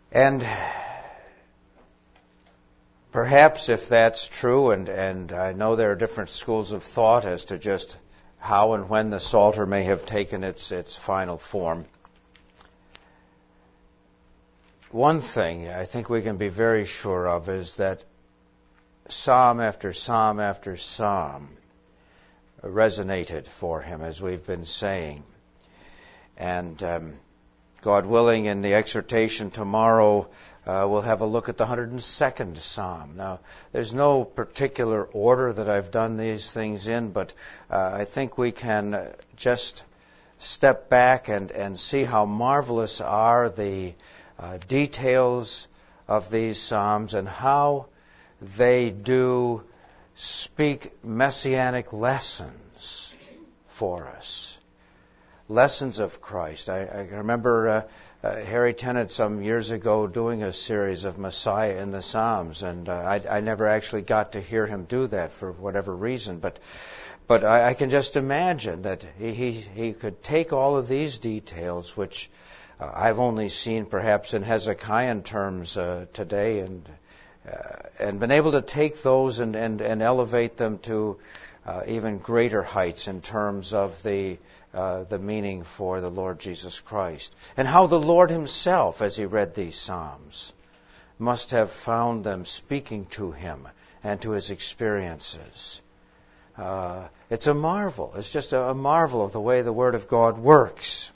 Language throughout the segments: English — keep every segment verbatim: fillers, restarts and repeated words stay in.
And perhaps if that's true, and, and I know there are different schools of thought as to just how and when the Psalter may have taken its its final form, one thing I think we can be very sure of is that psalm after psalm after psalm resonated for him, as we've been saying. And um, God willing, in the exhortation tomorrow, Uh, we'll have a look at the one hundred second Psalm. Now, there's no particular order that I've done these things in, but uh, I think we can just step back and, and see how marvelous are the uh, details of these Psalms and how they do speak messianic lessons for us. Lessons of Christ. I, I remember uh, uh, Harry Tennant some years ago doing a series of Messiah in the Psalms, and uh, I, I never actually got to hear him do that for whatever reason. But but I, I can just imagine that he, he he could take all of these details, which uh, I've only seen perhaps in Hezekiah terms uh, today, and uh, and been able to take those and and, and elevate them to uh, even greater heights in terms of the Uh, the meaning for the Lord Jesus Christ. And how the Lord himself, as he read these Psalms, must have found them speaking to him and to his experiences. Uh, it's a marvel. It's just a, a marvel of the way the Word of God works.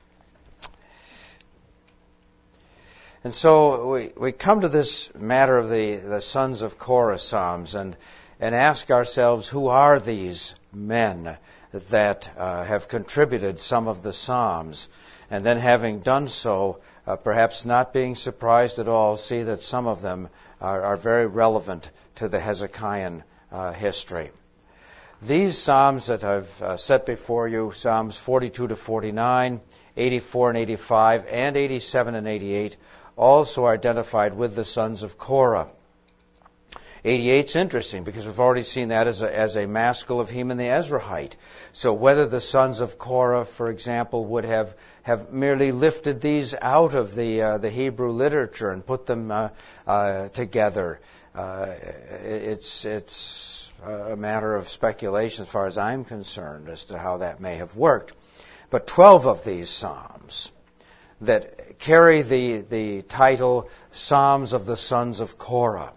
And so we, we come to this matter of the, the sons of Korah Psalms and, and ask ourselves, who are these men that uh, have contributed some of the Psalms? And then, having done so, uh, perhaps not being surprised at all, see that some of them are, are very relevant to the Hezekiah uh, history. These Psalms that I've uh, set before you, Psalms forty-two to forty-nine, eighty-four and eighty-five, and eighty-seven and eighty-eight, also are identified with the sons of Korah. eighty-eight's interesting because we've already seen that as a, as a maskil of Heman the Ezrahite. So whether the sons of Korah, for example, would have, have merely lifted these out of the uh, the Hebrew literature and put them uh, uh, together, uh, it's it's a matter of speculation as far as I'm concerned as to how that may have worked. But twelve of these Psalms that carry the the title Psalms of the Sons of Korah.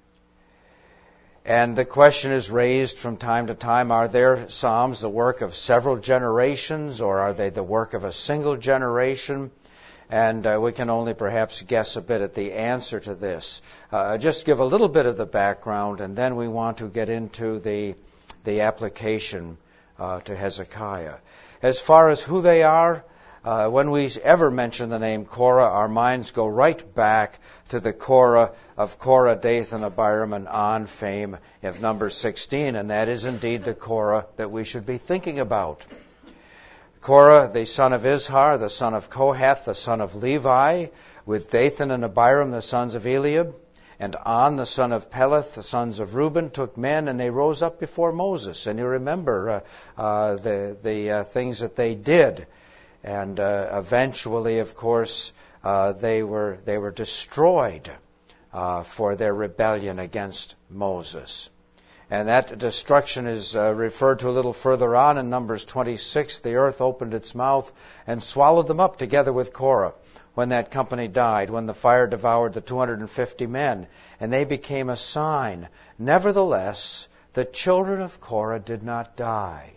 And the question is raised from time to time, are their Psalms the work of several generations, or are they the work of a single generation? And uh, we can only perhaps guess a bit at the answer to this. Uh, just give a little bit of the background, and then we want to get into the, the application uh, to Hezekiah. As far as who they are, Uh, when we ever mention the name Korah, our minds go right back to the Korah of Korah, Dathan, Abiram, and On fame of number sixteen, and that is indeed the Korah that we should be thinking about. Korah, the son of Izhar, the son of Kohath, the son of Levi, with Dathan and Abiram, the sons of Eliab, and On, the son of Peleth, the sons of Reuben, took men, and they rose up before Moses. And you remember uh, uh, the, the uh, things that they did. And uh, eventually, of course, uh, they were they were destroyed uh, for their rebellion against Moses. And that destruction is uh, referred to a little further on in Numbers twenty-six. The earth opened its mouth and swallowed them up together with Korah when that company died, when the fire devoured the two hundred fifty men, and they became a sign. Nevertheless, the children of Korah did not die.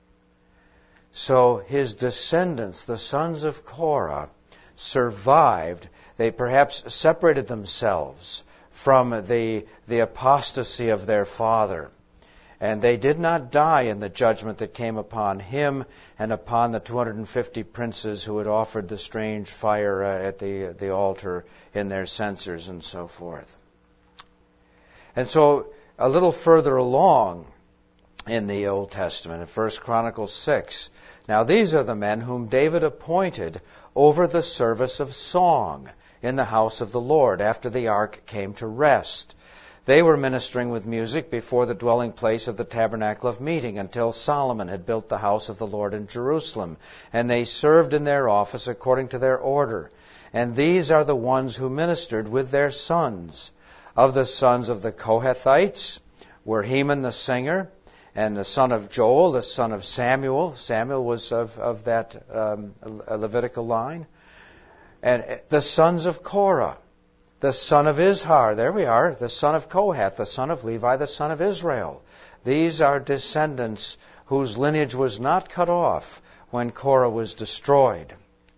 So his descendants, the sons of Korah, survived. They perhaps separated themselves from the, the apostasy of their father. And they did not die in the judgment that came upon him and upon the two hundred fifty princes who had offered the strange fire uh, at the, the altar in their censers and so forth. And so a little further along in the Old Testament, in First Chronicles six. Now these are the men whom David appointed over the service of song in the house of the Lord after the ark came to rest. They were ministering with music before the dwelling place of the tabernacle of meeting until Solomon had built the house of the Lord in Jerusalem. And they served in their office according to their order. and these are the ones who ministered with their sons. Of the sons of the Kohathites were Heman the singer, and the son of Joel, the son of Samuel. Samuel was of, of that um, Levitical line. And the sons of Korah, the son of Izhar, there we are, the son of Kohath, the son of Levi, the son of Israel. These are descendants whose lineage was not cut off when Korah was destroyed.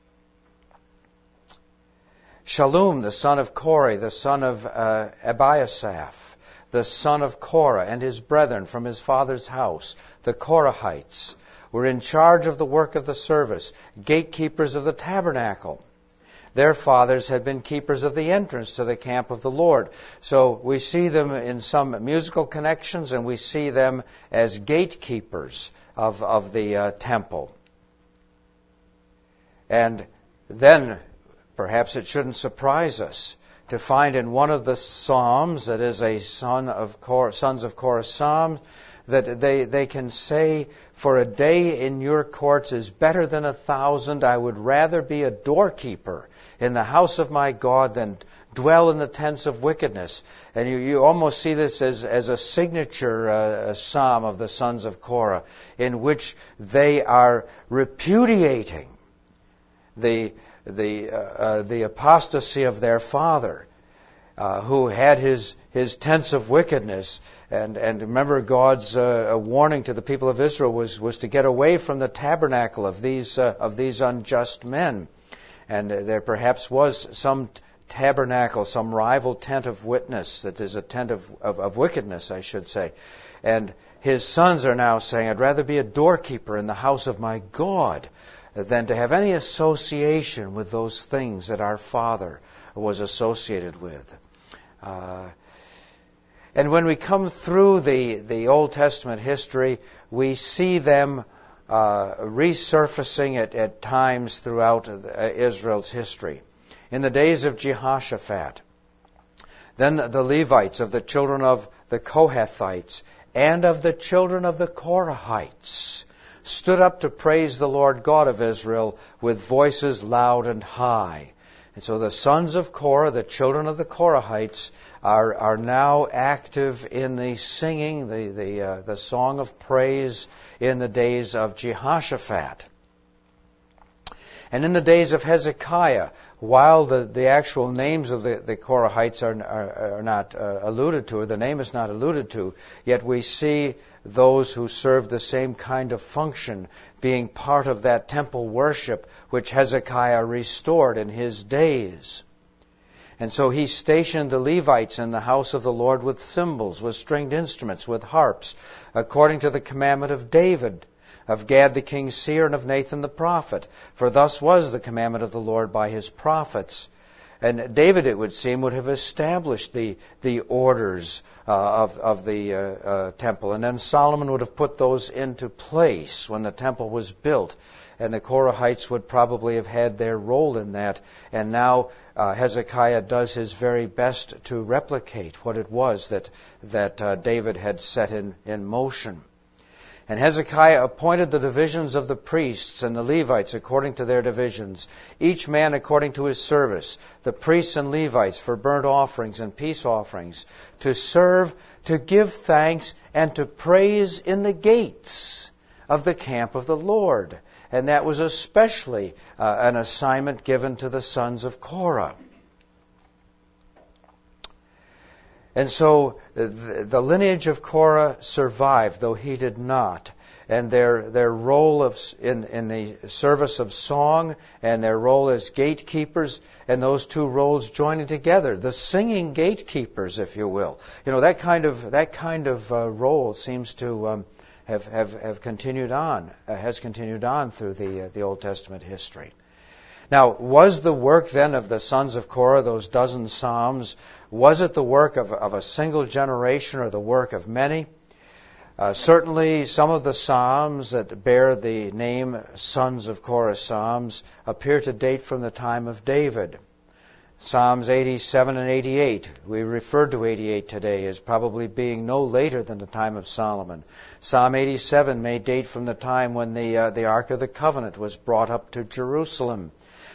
Shallum, the son of Kore, the son of uh, Abiasaph, the son of Korah, and his brethren from his father's house, the Korahites, were in charge of the work of the service, gatekeepers of the tabernacle. Their fathers had been keepers of the entrance to the camp of the Lord. So we see them in some musical connections, and we see them as gatekeepers of, of the uh, temple. And then, perhaps it shouldn't surprise us to find in one of the psalms that is a son of Korah, sons of Korah psalm, that they, they can say, "For a day in your courts is better than a thousand. I would rather be a doorkeeper in the house of my God than dwell in the tents of wickedness." And you, you almost see this as, as a signature uh, a psalm of the sons of Korah, in which they are repudiating the the uh, uh, the apostasy of their father, uh, who had his his tents of wickedness. And and remember, God's uh, warning to the people of Israel was was to get away from the tabernacle of these uh, of these unjust men. And uh, there perhaps was some t- tabernacle, some rival tent of witness, that is a tent of, of of wickedness, I should say. And his sons are now saying, "I'd rather be a doorkeeper in the house of my God than to have any association with those things that our father was associated with." Uh, and when we come through the, the Old Testament history, we see them uh, resurfacing at, at times throughout Israel's history. In the days of Jehoshaphat, then the Levites of the children of the Kohathites and of the children of the Korahites stood up to praise the Lord God of Israel with voices loud and high. And so the sons of Korah, the children of the Korahites, are are now active in the singing, the the uh, the song of praise in the days of Jehoshaphat. And in the days of Hezekiah, while the, the actual names of the, the Korahites are, are, are not uh, alluded to, or the name is not alluded to, yet we see those who served the same kind of function being part of that temple worship which Hezekiah restored in his days. And so he stationed the Levites in the house of the Lord with cymbals, with stringed instruments, with harps, according to the commandment of David, of Gad the king's seer, and of Nathan the prophet. For thus was the commandment of the Lord by his prophets. And David, it would seem, would have established the the orders uh, of of the uh, uh, temple, and then Solomon would have put those into place when the temple was built, and the Korahites would probably have had their role in that. And now uh, Hezekiah does his very best to replicate what it was that that uh, David had set in in motion. And Hezekiah appointed the divisions of the priests and the Levites according to their divisions, each man according to his service, the priests and Levites for burnt offerings and peace offerings, to serve, to give thanks, and to praise in the gates of the camp of the Lord. And that was especially uh, an assignment given to the sons of Korah. And so the, the lineage of Korah survived, though he did not. And their their role of in, in the service of song and their role as gatekeepers, and those two roles joining together, the singing gatekeepers, if you will. You know, that kind of that kind of uh, role seems to um, have, have have continued on, uh, has continued on through the uh, the Old Testament history. Now, was the work then of the sons of Korah, those dozen psalms, was it the work of, of a single generation or the work of many? Uh, certainly, some of the psalms that bear the name Sons of Korah psalms appear to date from the time of David. Psalms eighty-seven and eighty-eight, we referred to eighty-eight today as probably being no later than the time of Solomon. Psalm eighty-seven may date from the time when the uh, the Ark of the Covenant was brought up to Jerusalem.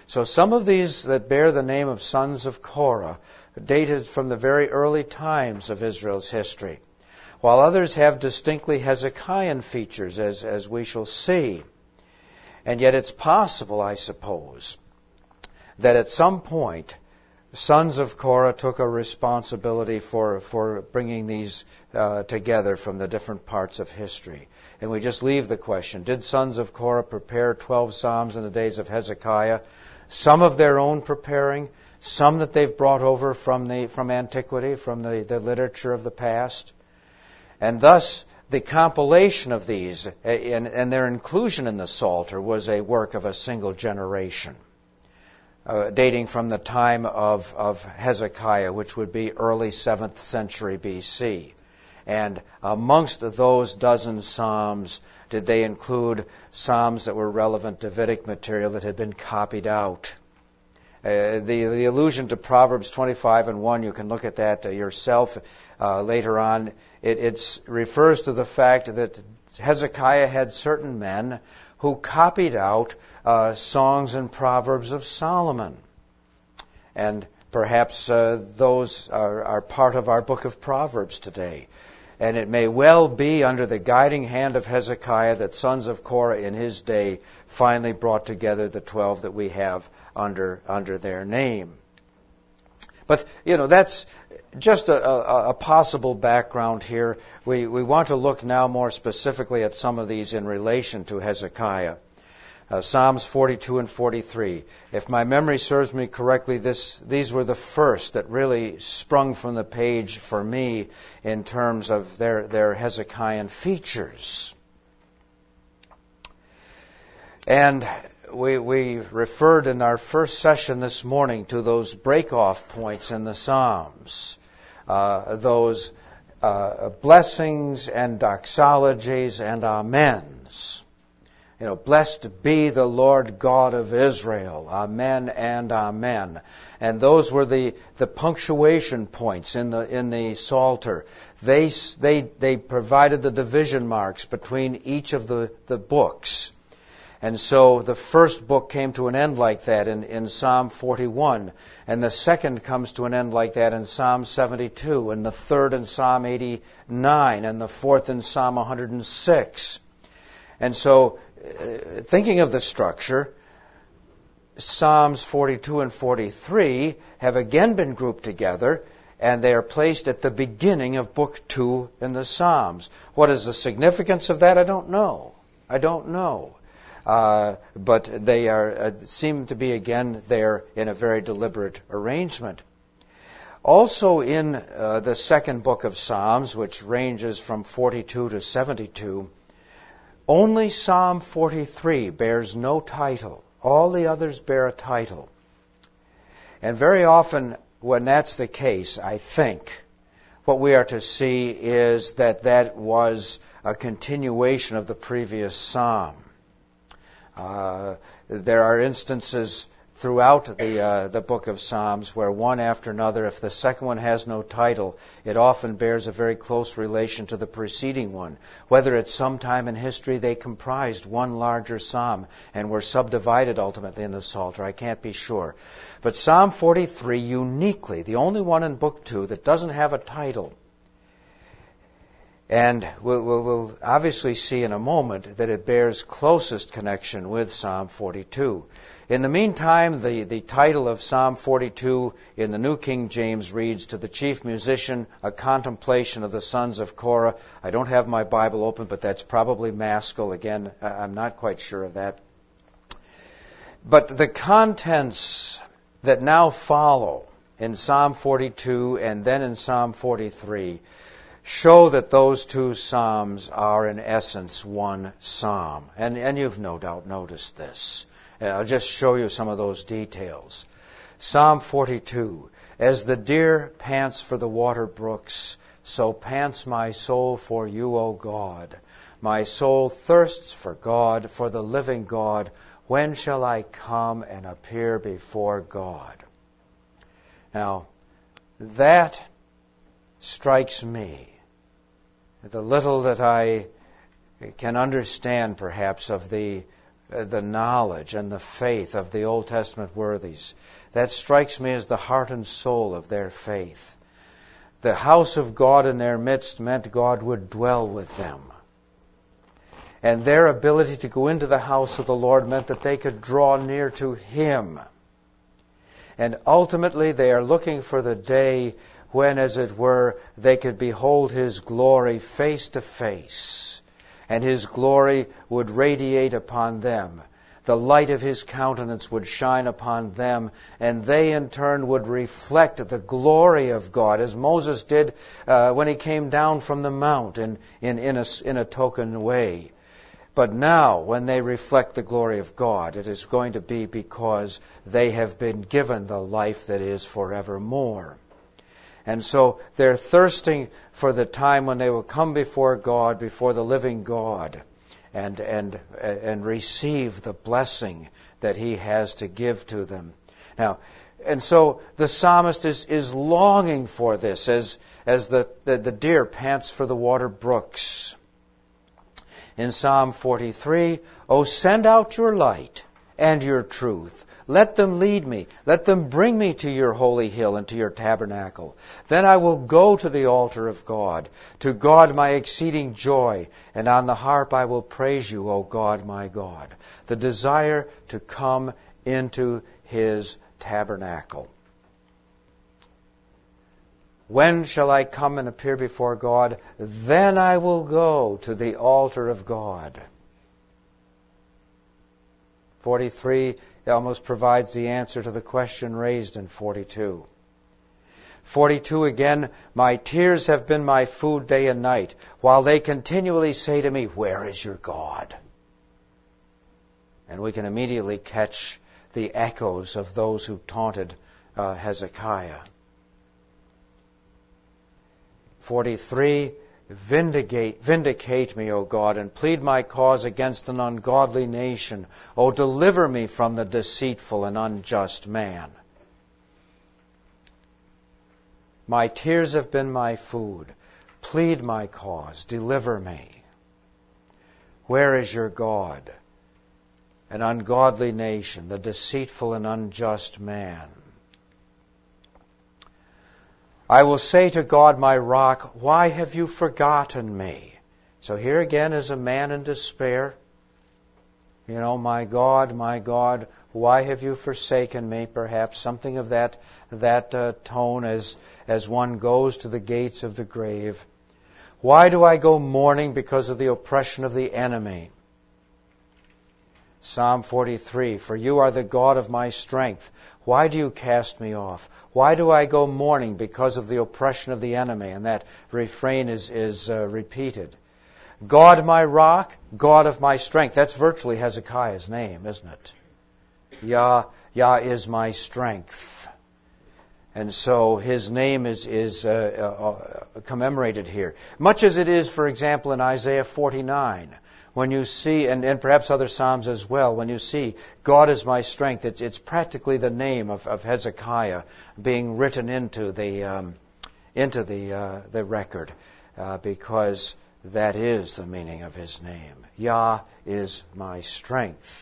So some of these that bear the name of sons of Korah dated from the very early times of Israel's history, while others have distinctly Hezekiah features, as, as we shall see. And yet it's possible, I suppose, that at some point, sons of Korah took a responsibility for, for bringing these uh, together from the different parts of history. And we just leave the question, did sons of Korah prepare twelve psalms in the days of Hezekiah? Some of their own preparing, some that they've brought over from the from antiquity, from the, the literature of the past. And thus, the compilation of these and, and their inclusion in the Psalter was a work of a single generation, uh, dating from the time of, of Hezekiah, which would be early seventh century B C. And amongst those dozen psalms, did they include psalms that were relevant Davidic material that had been copied out? Uh, the, the allusion to Proverbs twenty-five and one, you can look at that uh, yourself uh, later on. It it's, refers to the fact that Hezekiah had certain men who copied out uh, songs and proverbs of Solomon. And perhaps uh, those are, are part of our book of Proverbs today. And it may well be under the guiding hand of Hezekiah that sons of Korah in his day finally brought together the twelve that we have under under their name. But, you know, that's just a, a, a possible background here. We, we want to look now more specifically at some of these in relation to Hezekiah. Uh, Psalms forty-two and forty-three. If my memory serves me correctly, this, these were the first that really sprung from the page for me in terms of their, their Hezekiah features. And we, we referred in our first session this morning to those break-off points in the Psalms, uh, those uh, blessings and doxologies and amens. You know, blessed be the Lord God of Israel. Amen and amen. And those were the, the punctuation points in the in the Psalter. They they they provided the division marks between each of the, the books. And so the first book came to an end like that in, in Psalm forty-one. And the second comes to an end like that in Psalm seventy-two. And the third in Psalm eighty-nine. And the fourth in Psalm one hundred six. And so, uh, thinking of the structure, Psalms forty-two and forty-three have again been grouped together, and they are placed at the beginning of Book two in the Psalms. What is the significance of that? I don't know. I don't know. Uh, but they are uh, seem to be again there in a very deliberate arrangement. Also in uh, the second book of Psalms, which ranges from forty-two to seventy-two, only Psalm forty-three bears no title. All the others bear a title. And very often when that's the case, I think, what we are to see is that that was a continuation of the previous psalm. Uh, there are instances throughout the uh, the book of Psalms where one after another, if the second one has no title, it often bears a very close relation to the preceding one. Whether at some time in history they comprised one larger psalm and were subdivided ultimately in the Psalter, I can't be sure. But Psalm forty-three, uniquely, the only one in Book two that doesn't have a title. And we'll, we'll, we'll obviously see in a moment that it bears closest connection with Psalm forty-two. In the meantime, the, the title of Psalm forty-two in the New King James reads, "To the chief musician, a contemplation of the sons of Korah." I don't have my Bible open, but that's probably Maskell. Again, I'm not quite sure of that. But the contents that now follow in Psalm forty-two and then in Psalm forty-three show that those two psalms are in essence one psalm. And, and you've no doubt noticed this. And I'll just show you some of those details. Psalm forty-two, "As the deer pants for the water brooks, so pants my soul for you, O God. My soul thirsts for God, for the living God. When shall I come and appear before God?" Now, that strikes me. The little that I can understand, perhaps, of the uh, the knowledge and the faith of the Old Testament worthies. That strikes me as the heart and soul of their faith. The house of God in their midst meant God would dwell with them. And their ability to go into the house of the Lord meant that they could draw near to Him. And ultimately they are looking for the day when, as it were, they could behold His glory face to face. And His glory would radiate upon them. The light of His countenance would shine upon them, and they in turn would reflect the glory of God, as Moses did uh, when he came down from the mount in, in, in, a, in a token way. But now, when they reflect the glory of God, it is going to be because they have been given the life that is forevermore. And so they're thirsting for the time when they will come before God, before the living God, and and and receive the blessing that He has to give to them. Now, and so the psalmist is, is longing for this, as as the, the, the deer pants for the water brooks. In Psalm forty-three, "O send out your light and your truth. Let them lead me. Let them bring me to your holy hill and to your tabernacle. Then I will go to the altar of God, to God my exceeding joy, and on the harp I will praise you, O God, my God." The desire to come into His tabernacle. "When shall I come and appear before God? Then I will go to the altar of God." forty-three almost provides the answer to the question raised in forty-two. forty-two again, "My tears have been my food day and night, while they continually say to me, 'Where is your God?'" And we can immediately catch the echoes of those who taunted uh, Hezekiah. forty-three, Vindicate, vindicate me, O God, and plead my cause against an ungodly nation. O deliver me from the deceitful and unjust man. My tears have been my food. Plead my cause. Deliver me. Where is your God? An ungodly nation, the deceitful and unjust man. I will say to God, my rock, why have you forgotten me? So here again is a man in despair. You know, my God, my God, why have you forsaken me? Perhaps something of that that uh, tone as as one goes to the gates of the grave. Why do I go mourning because of the oppression of the enemy? Psalm forty-three, "For you are the God of my strength. Why do you cast me off? Why do I go mourning because of the oppression of the enemy?" And that refrain is, is uh, repeated. God my rock, God of my strength. That's virtually Hezekiah's name, isn't it? Yah, Yah is my strength. And so his name is, is uh, uh, commemorated here. Much as it is, for example, in Isaiah forty-nine. When you see, and, and perhaps other Psalms as well, when you see God is my strength, it's, it's practically the name of, of Hezekiah being written into the um, into the uh, the record, uh, because that is the meaning of his name. Yah is my strength.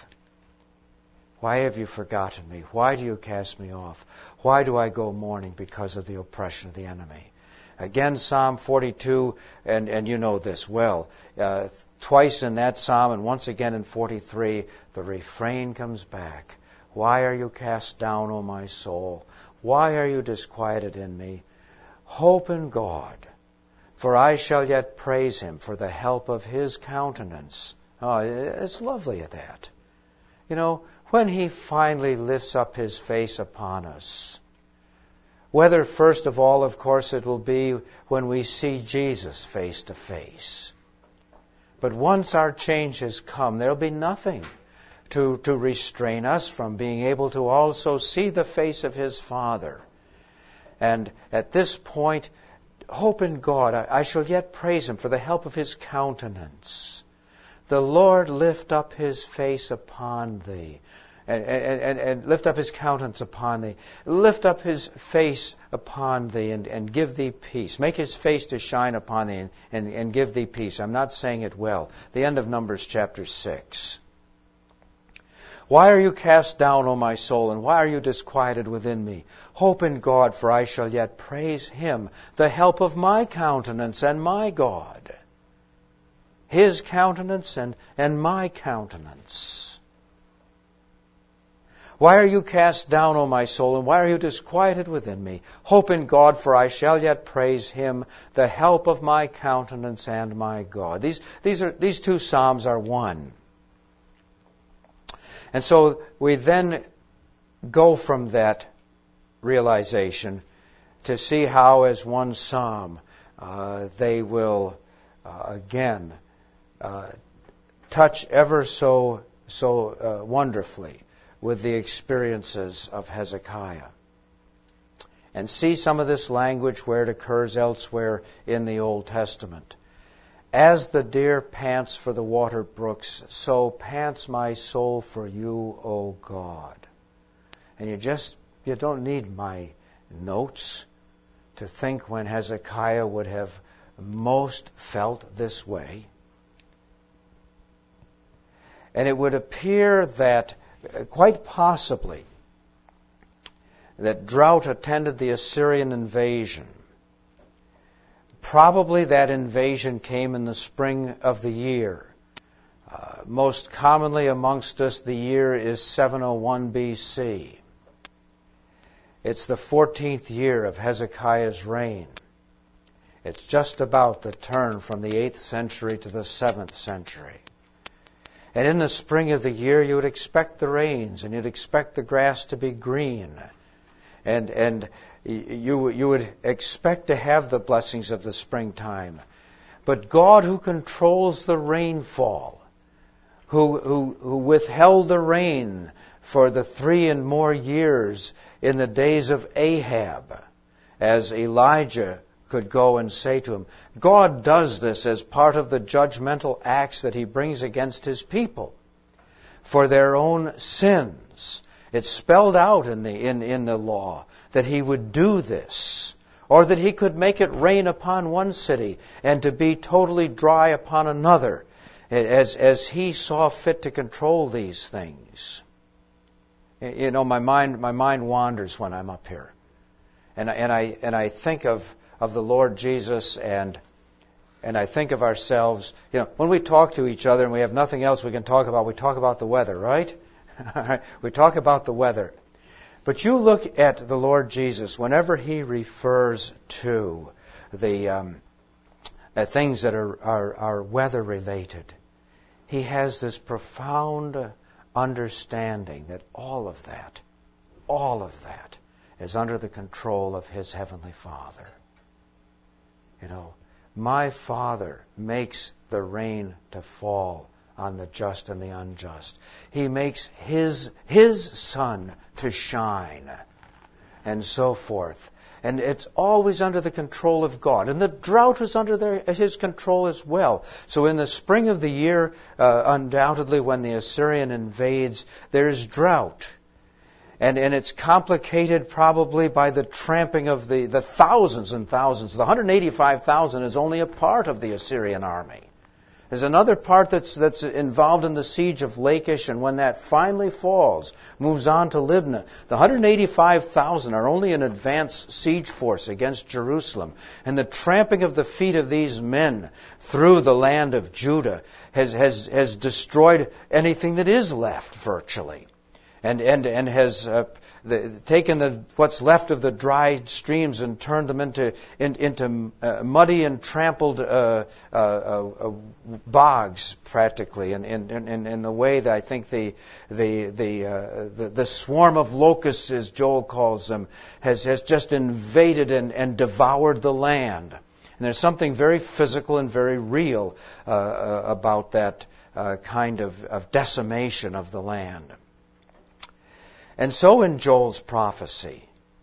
Why have you forgotten me? Why do you cast me off? Why do I go mourning because of the oppression of the enemy? Again, Psalm forty-two, and, and you know this well. Uh, twice in that psalm, and once again in forty-three, the refrain comes back. Why are you cast down, O my soul? Why are you disquieted in me? Hope in God, for I shall yet praise Him for the help of His countenance. Oh, it's lovely at that. You know, when He finally lifts up His face upon us, whether first of all, of course, it will be when we see Jesus face to face. But once our change has come, there will be nothing to, to restrain us from being able to also see the face of His Father. And at this point, hope in God. I, I shall yet praise Him for the help of His countenance. The Lord lift up His face upon thee. And, and, and lift up His countenance upon thee. Lift up His face upon thee and, and give thee peace. Make His face to shine upon thee and, and, and give thee peace. I'm not saying it well. The end of Numbers chapter six. Why are you cast down, O my soul, and why are you disquieted within me? Hope in God, for I shall yet praise Him, the help of my countenance and my God. His countenance and, and my countenance. Why are you cast down, O my soul, and why are you disquieted within me? Hope in God, for I shall yet praise Him, the help of my countenance and my God. These, these, are, these two psalms are one. And so we then go from that realization to see how, as one psalm, uh, they will uh, again uh, touch ever so so uh, wonderfully with the experiences of Hezekiah, and see some of this language where it occurs elsewhere in the Old Testament. As the deer pants for the water brooks, so pants my soul for you, O God. And you just, you don't need my notes to think when Hezekiah would have most felt this way. And it would appear that, quite possibly, that drought attended the Assyrian invasion. Probably that invasion came in the spring of the year. Uh, most commonly amongst us, the year is seven oh one B C. It's the fourteenth year of Hezekiah's reign. It's just about the turn from the eighth century to the seventh century. And in the spring of the year, you would expect the rains, and you'd expect the grass to be green. And and you you would expect to have the blessings of the springtime. But God, who controls the rainfall, who, who, who withheld the rain for the three and more years in the days of Ahab, as Elijah could go and say to him, God does this as part of the judgmental acts that He brings against His people for their own sins. It's spelled out in the in, in the law that He would do this, or that He could make it rain upon one city and to be totally dry upon another, as as He saw fit to control these things. You know, my mind my mind wanders when I'm up here, and and I and I think of of the Lord Jesus, and and I think of ourselves. You know, when we talk to each other and we have nothing else we can talk about, we talk about the weather, right? We talk about the weather. But you look at the Lord Jesus, whenever He refers to the um, uh, things that are, are, are weather-related, He has this profound understanding that all of that, all of that is under the control of His Heavenly Father. You know, my Father makes the rain to fall on the just and the unjust. He makes His His sun to shine, and so forth. And it's always under the control of God. And the drought is under their, His control as well. So in the spring of the year, uh, undoubtedly when the Assyrian invades, there's drought. And, and it's complicated probably by the tramping of the, the thousands and thousands. The one hundred eighty-five thousand is only a part of the Assyrian army. There's another part that's that's involved in the siege of Lachish, and when that finally falls, moves on to Libnah. The one hundred eighty-five thousand are only an advance siege force against Jerusalem. And the tramping of the feet of these men through the land of Judah has has, has destroyed anything that is left, virtually. And and and has uh, the, taken the what's left of the dried streams and turned them into in, into uh, muddy and trampled uh, uh, uh, bogs, practically. And in, in, in the way that I think the the the, uh, the the swarm of locusts, as Joel calls them, has has just invaded and, and devoured the land. And there's something very physical and very real uh, uh, about that uh, kind of, of decimation of the land. And so in Joel's prophecy,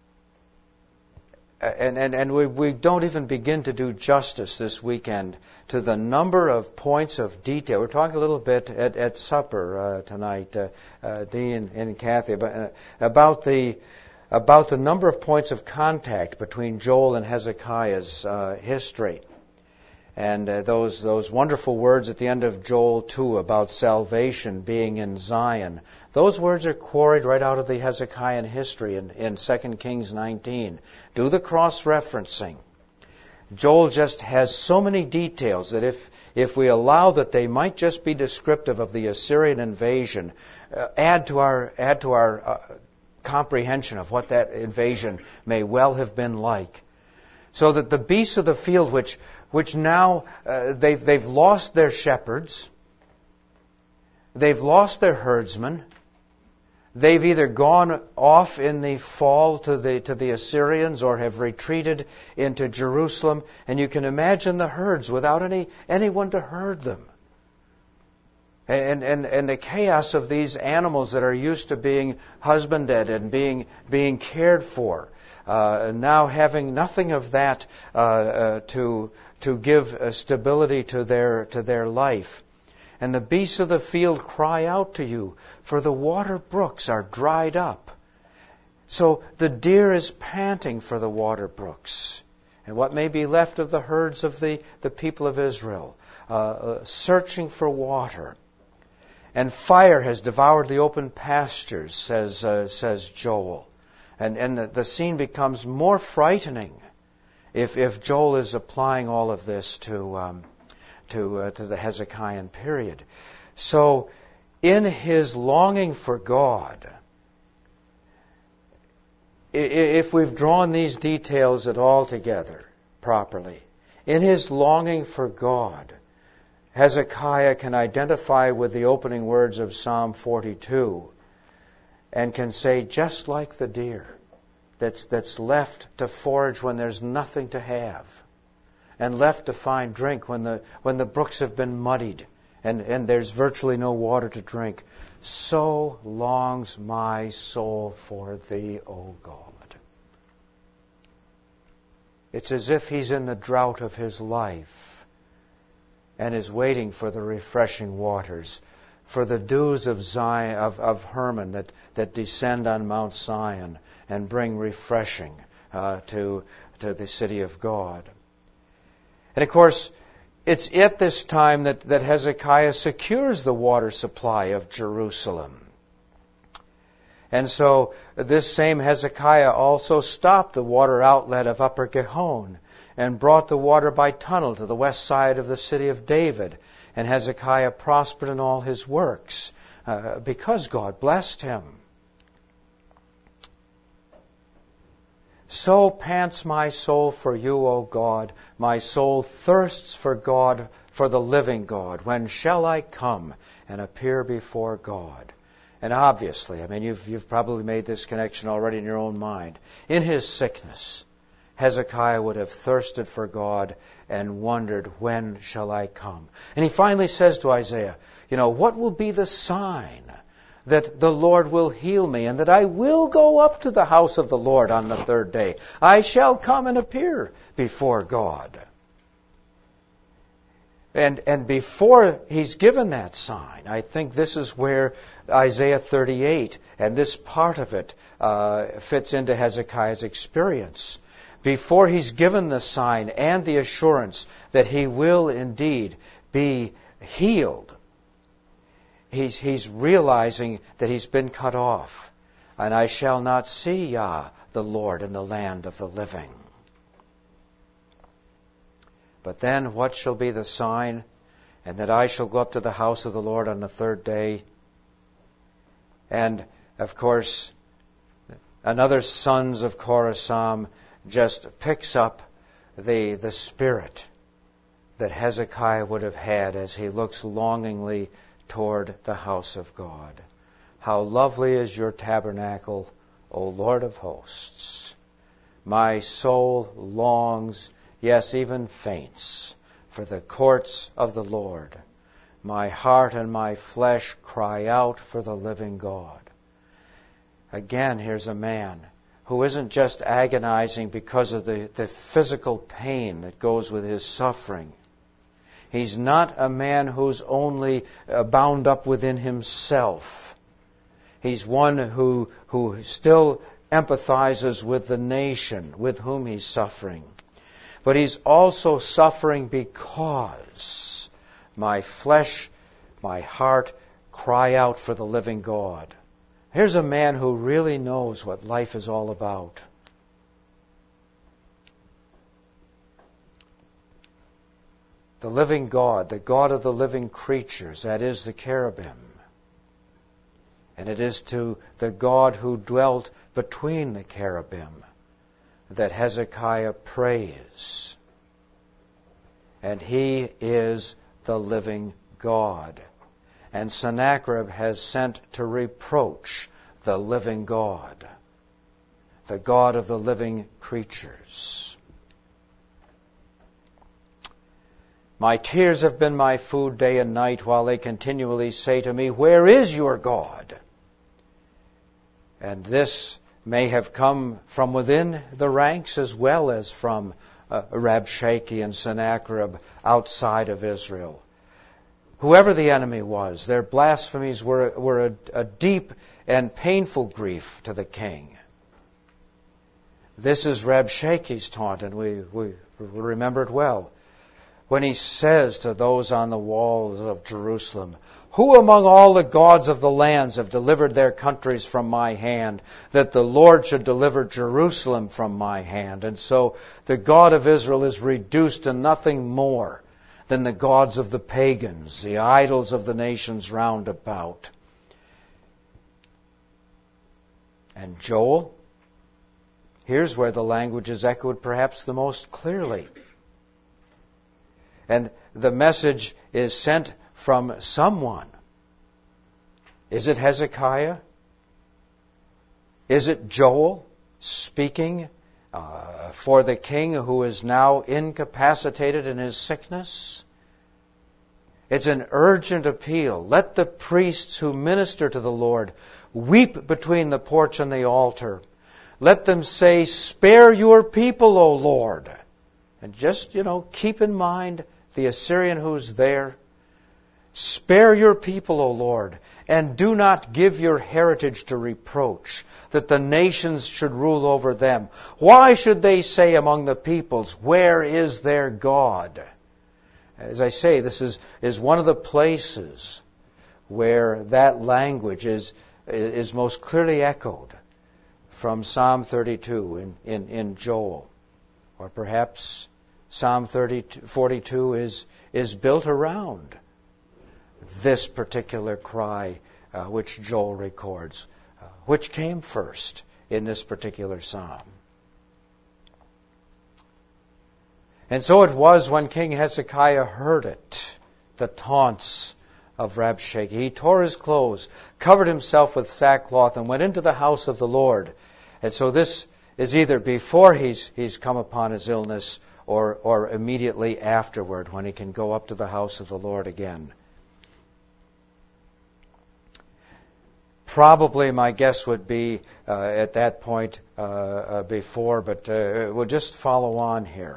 and, and, and we, we don't even begin to do justice this weekend to the number of points of detail. We're talking a little bit at, at supper uh, tonight, uh, uh, Dee and, and Kathy, about, uh, about the about the number of points of contact between Joel and Hezekiah's uh, history. And uh, those those wonderful words at the end of Joel two about salvation being in Zion, those words are quarried right out of the Hezekiah history in, in Second Kings nineteen. Do the cross-referencing. Joel just has so many details that if if we allow that they might just be descriptive of the Assyrian invasion, uh, add to our add to our uh, comprehension of what that invasion may well have been like. So that the beasts of the field, which which now uh, they've they've lost their shepherds, they've lost their herdsmen, they've either gone off in the fall to the to the Assyrians or have retreated into Jerusalem, and you can imagine the herds without any anyone to herd them. And, and and the chaos of these animals that are used to being husbanded and being being cared for, uh, now having nothing of that uh, uh, to to give uh, stability to their to their life. And the beasts of the field cry out to you, for the water brooks are dried up. So the deer is panting for the water brooks, and what may be left of the herds of the the people of Israel, uh, uh, searching for water. And fire has devoured the open pastures, says uh, says Joel. And and the, the scene becomes more frightening if if Joel is applying all of this to um, to uh, to the Hezekiah period. So, in his longing for God, if we've drawn these details at all together properly, in his longing for God, Hezekiah can identify with the opening words of Psalm forty-two and can say, just like the deer that's that's left to forage when there's nothing to have, and left to find drink when the when the brooks have been muddied and, and there's virtually no water to drink, so longs my soul for thee, O God. It's as if he's in the drought of his life and is waiting for the refreshing waters, for the dews of Zion, of, of Hermon that, that descend on Mount Zion and bring refreshing uh, to, to the city of God. And of course, it's at this time that, that Hezekiah secures the water supply of Jerusalem. And so this same Hezekiah also stopped the water outlet of Upper Gihon and brought the water by tunnel to the west side of the city of David. And Hezekiah prospered in all his works uh, because God blessed him. So pants my soul for you, O God. My soul thirsts for God, for the living God. When shall I come and appear before God? And obviously, I mean, you've, you've probably made this connection already in your own mind. In his sickness, Hezekiah would have thirsted for God and wondered, when shall I come? And he finally says to Isaiah, you know, what will be the sign that the Lord will heal me and that I will go up to the house of the Lord on the third day? I shall come and appear before God. And and before he's given that sign, I think this is where Isaiah thirty-eight and this part of it uh, fits into Hezekiah's experience. Before he's given the sign and the assurance that he will indeed be healed, he's he's realizing that he's been cut off. And I shall not see Yah, the Lord, in the land of the living. But then what shall be the sign? And that I shall go up to the house of the Lord on the third day. And, of course, another Sons of Korah psalm just picks up the, the spirit that Hezekiah would have had as he looks longingly toward the house of God. How lovely is your tabernacle, O Lord of hosts. My soul longs, yes, even faints, for the courts of the Lord. My heart and my flesh cry out for the living God. Again, here's a man who isn't just agonizing because of the, the physical pain that goes with his suffering. He's not a man who's only uh, bound up within himself. He's one who, who still empathizes with the nation with whom he's suffering. but he's also suffering because my flesh, my heart cry out for the living God. Here's a man who really knows what life is all about. The living God, the God of the living creatures, that is the cherubim. And it is to the God who dwelt between the cherubim that Hezekiah prays. And he is the living God. And Sennacherib has sent to reproach the living God, the God of the living creatures. My tears have been my food day and night, while they continually say to me, where is your God? And this may have come from within the ranks as well as from uh, Rabshakeh and Sennacherib outside of Israel. Whoever the enemy was, their blasphemies were, were a, a deep and painful grief to the king. This is Rabshakeh's taunt, and we, we remember it well, when he says to those on the walls of Jerusalem, who among all the gods of the lands have delivered their countries from my hand, that the Lord should deliver Jerusalem from my hand? And so the God of Israel is reduced to nothing more than the gods of the pagans, the idols of the nations round about. And Joel, here's where the language is echoed perhaps the most clearly. And the message is sent from someone. Is it Hezekiah? Is it Joel speaking uh, for the king who is now incapacitated in his sickness? It's an urgent appeal. Let the priests who minister to the Lord weep between the porch and the altar. Let them say, spare your people, O Lord. And just, you know, keep in mind the Assyrian who's there. Spare your people, O Lord, and do not give your heritage to reproach, that the nations should rule over them. Why should they say among the peoples, where is their God? As I say, this is, is one of the places where that language is, is most clearly echoed from Psalm thirty-two in, in, in Joel. Or perhaps Psalm forty-two is, is built around this particular cry uh, which Joel records, uh, which came first in this particular psalm. And so it was when King Hezekiah heard it, the taunts of Rabshakeh. He tore his clothes, covered himself with sackcloth, and went into the house of the Lord. And so this is either before he's, he's come upon his illness or, or immediately afterward when he can go up to the house of the Lord again. Probably my guess would be uh, at that point uh, uh, before, but uh, we'll just follow on here.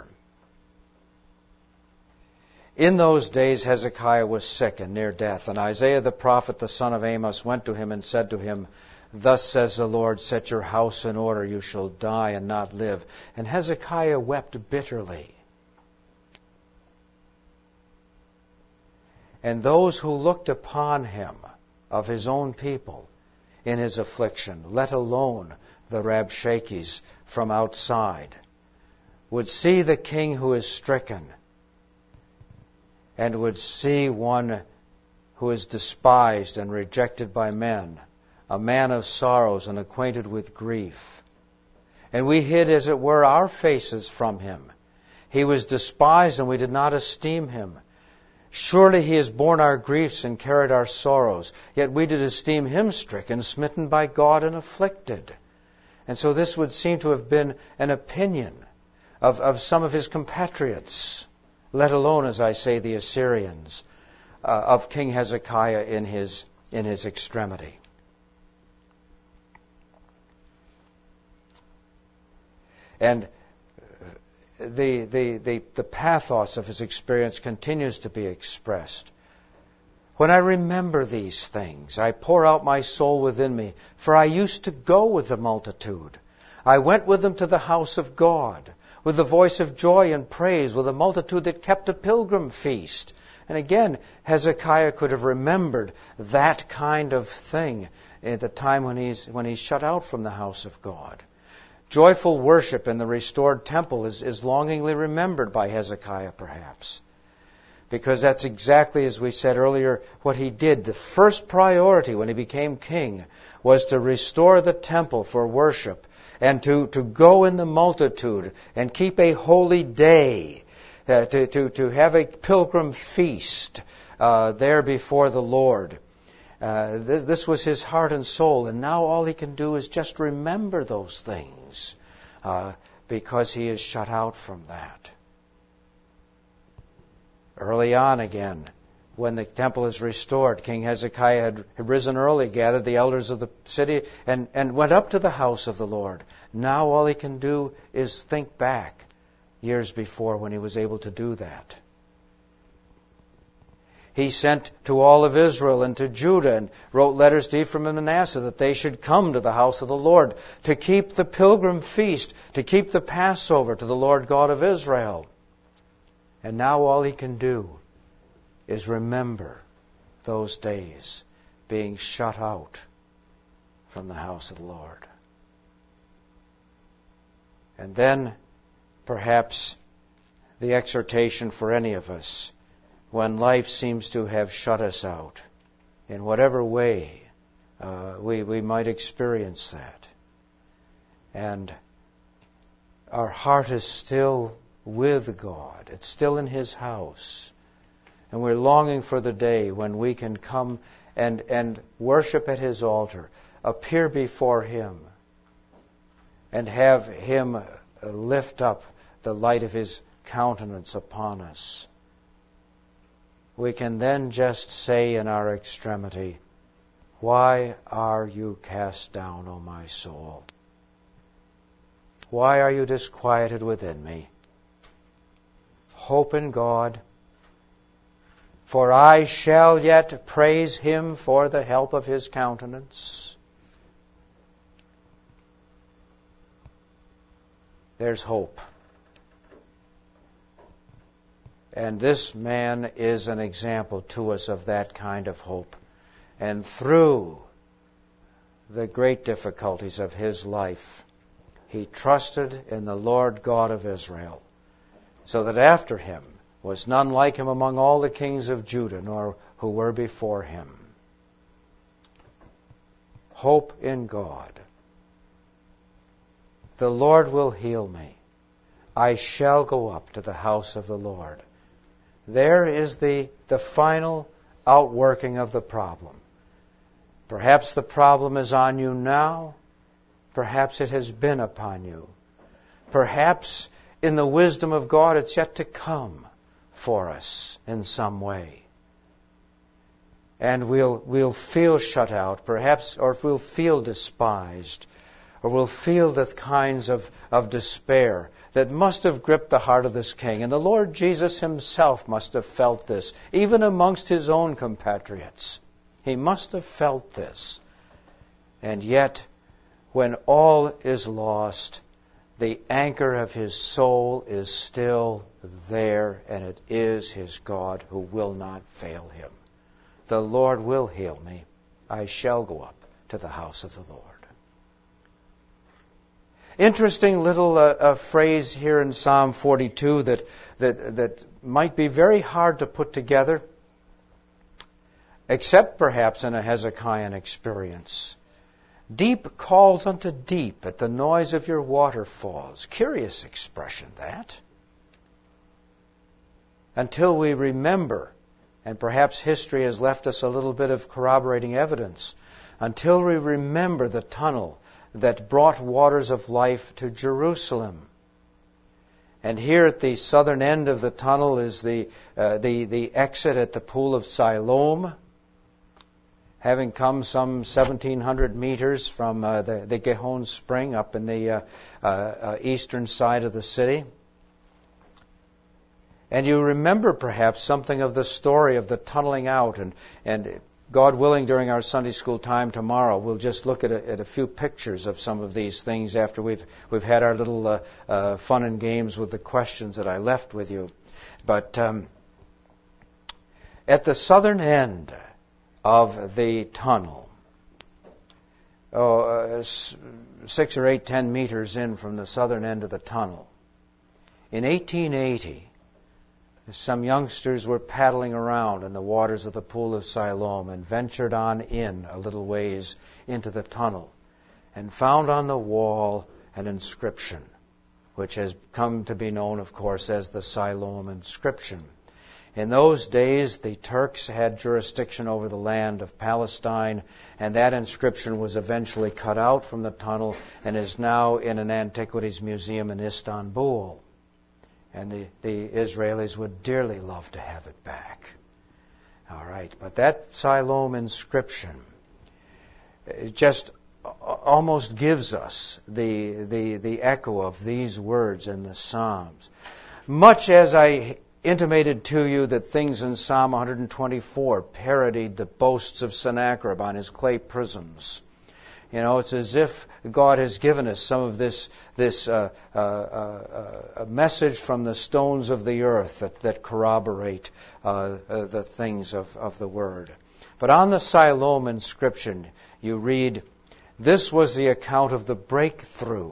In those days Hezekiah was sick and near death, and Isaiah the prophet, the son of Amos, went to him and said to him, thus says the Lord, set your house in order, you shall die and not live. And Hezekiah wept bitterly. And those who looked upon him of his own people in his affliction, let alone the Rabshakehs from outside, would see the king who is stricken and would see one who is despised and rejected by men, a man of sorrows and acquainted with grief. And we hid, as it were, our faces from him. He was despised, and we did not esteem him. Surely he has borne our griefs and carried our sorrows, yet we did esteem him stricken, smitten by God, and afflicted. And so this would seem to have been an opinion of, of some of his compatriots, let alone, as I say, the Assyrians, uh, of King Hezekiah in his, in his extremity. And the, the, the, the pathos of his experience continues to be expressed. When I remember these things, I pour out my soul within me, for I used to go with the multitude. I went with them to the house of God, with the voice of joy and praise, with a multitude that kept a pilgrim feast. And again, Hezekiah could have remembered that kind of thing at the time when he's, when he's shut out from the house of God. Joyful worship in the restored temple is, is longingly remembered by Hezekiah, perhaps. Because that's exactly, as we said earlier, what he did. The first priority when he became king was to restore the temple for worship and to, to go in the multitude and keep a holy day, uh, to, to, to have a pilgrim feast uh, there before the Lord. Uh, this, this was his heart and soul, and now all he can do is just remember those things uh, because he is shut out from that. Early on again, when the temple is restored, King Hezekiah had risen early, gathered the elders of the city, and, and went up to the house of the Lord. Now all he can do is think back years before when he was able to do that. He sent to all of Israel and to Judah and wrote letters to Ephraim and Manasseh that they should come to the house of the Lord to keep the pilgrim feast, to keep the Passover to the Lord God of Israel. And now all he can do is remember those days being shut out from the house of the Lord. And then perhaps the exhortation for any of us when life seems to have shut us out, in whatever way uh, we, we might experience that. And our heart is still with God. It's still in His house. And we're longing for the day when we can come and, and worship at His altar, appear before Him, and have Him lift up the light of His countenance upon us. We can then just say in our extremity, "Why are you cast down, O my soul? Why are you disquieted within me? Hope in God, for I shall yet praise Him for the help of His countenance." There's hope. And this man is an example to us of that kind of hope. And through the great difficulties of his life, he trusted in the Lord God of Israel, so that after him was none like him among all the kings of Judah, nor who were before him. Hope in God. The Lord will heal me. I shall go up to the house of the Lord. There is the, the final outworking of the problem. Perhaps the problem is on you now. Perhaps it has been upon you. Perhaps in the wisdom of God it's yet to come for us in some way. And we'll, we'll feel shut out, perhaps, or we'll feel despised, or we'll feel the kinds of, of despair that must have gripped the heart of this king. And the Lord Jesus Himself must have felt this, even amongst His own compatriots. He must have felt this. And yet, when all is lost, the anchor of his soul is still there, and it is his God who will not fail him. The Lord will heal me. I shall go up to the house of the Lord. Interesting little uh, uh, phrase here in Psalm forty-two that, that, that might be very hard to put together, except perhaps in a Hezekiah experience. Deep calls unto deep at the noise of your waterfalls. Curious expression, that. Until we remember, and perhaps history has left us a little bit of corroborating evidence, until we remember the tunnel that brought waters of life to Jerusalem. And here at the southern end of the tunnel is the, uh, the, the exit at the pool of Siloam, having come some seventeen hundred meters from uh, the, the Gihon Spring up in the uh, uh, uh, eastern side of the city. And you remember perhaps something of the story of the tunneling out and, and God willing, during our Sunday school time tomorrow, we'll just look at a, at a few pictures of some of these things after we've we've had our little uh, uh, fun and games with the questions that I left with you. But um, at the southern end of the tunnel, oh, uh, six or eight, ten meters in from the southern end of the tunnel, in eighteen eighty, some youngsters were paddling around in the waters of the Pool of Siloam and ventured on in a little ways into the tunnel and found on the wall an inscription, which has come to be known, of course, as the Siloam inscription. In those days, the Turks had jurisdiction over the land of Palestine, and that inscription was eventually cut out from the tunnel and is now in an antiquities museum in Istanbul. And the, the Israelis would dearly love to have it back. All right, but that Siloam inscription just almost gives us the, the, the echo of these words in the Psalms. Much as I intimated to you that things in Psalm one twenty-four parodied the boasts of Sennacherib on his clay prisms. You know, it's as if God has given us some of this this uh, uh, uh, uh, message from the stones of the earth that, that corroborate uh, uh, the things of, of the Word. But on the Siloam inscription, you read, "This was the account of the breakthrough.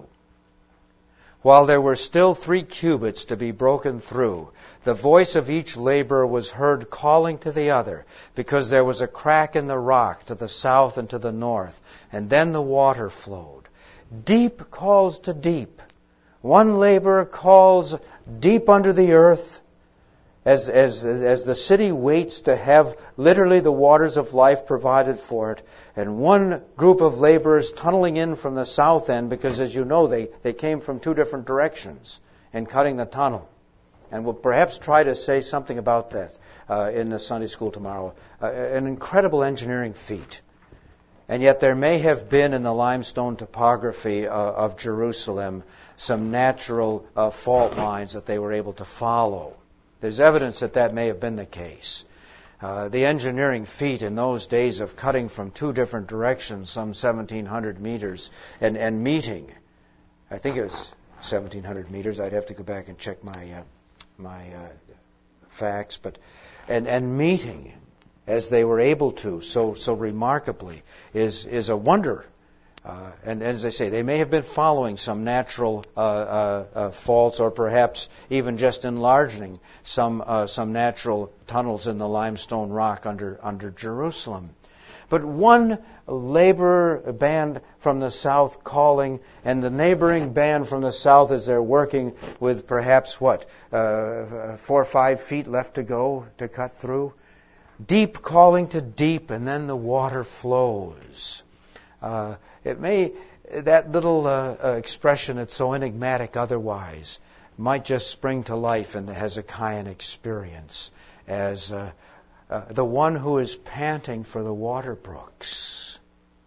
While there were still three cubits to be broken through, the voice of each laborer was heard calling to the other, because there was a crack in the rock to the south and to the north, and then the water flowed. Deep calls to deep. One laborer calls deep under the earth, as, as, as the city waits to have literally the waters of life provided for it, and one group of laborers tunneling in from the south end, because as you know, they, they came from two different directions in cutting the tunnel. And we'll perhaps try to say something about that uh, in the Sunday school tomorrow. Uh, an incredible engineering feat. And yet there may have been in the limestone topography uh, of Jerusalem some natural uh, fault lines that they were able to follow. There's evidence that that may have been the case. Uh, the engineering feat in those days of cutting from two different directions, some seventeen hundred meters, and, and meeting, I think it was seventeen hundred meters. I'd have to go back and check my uh, my uh, facts, but and and meeting as they were able to so so remarkably is is a wonder. Uh, and as I say, they may have been following some natural uh, uh, uh, faults, or perhaps even just enlarging some uh, some natural tunnels in the limestone rock under under Jerusalem. But one laborer band from the south calling, and the neighboring band from the south as they're working with perhaps what uh, four or five feet left to go to cut through. Deep calling to deep, and then the water flows. Uh, it may, that little uh, uh, expression that's so enigmatic otherwise might just spring to life in the Hezekiah experience as uh, uh, the one who is panting for the water brooks.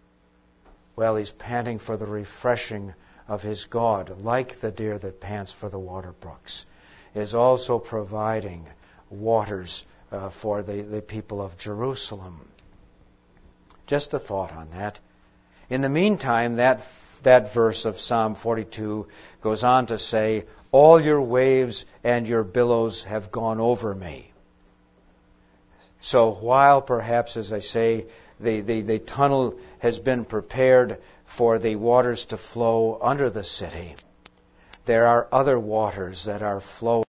Well, he's panting for the refreshing of his God, like the deer that pants for the water brooks, is also providing waters uh, for the, the people of Jerusalem. Just a thought on that. In the meantime, that that verse of Psalm forty-two goes on to say, "All your waves and your billows have gone over me." So while perhaps, as I say, the, the, the tunnel has been prepared for the waters to flow under the city, there are other waters that are flowing